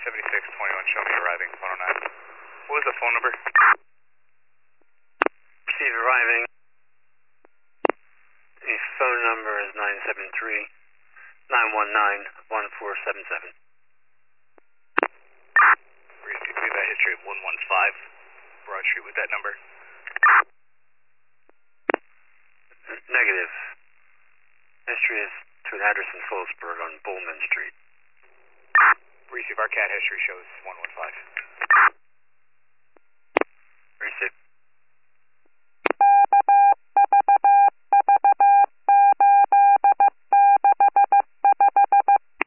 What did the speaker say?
976-21, show me arriving, 109. What was the phone number? Receive arriving. The phone number is 973-919-1477. Receive that history of 115 Broad Street with that number. Negative. History is to an address in Phillipsburg on Bullman Street. Receive our cat history shows 115.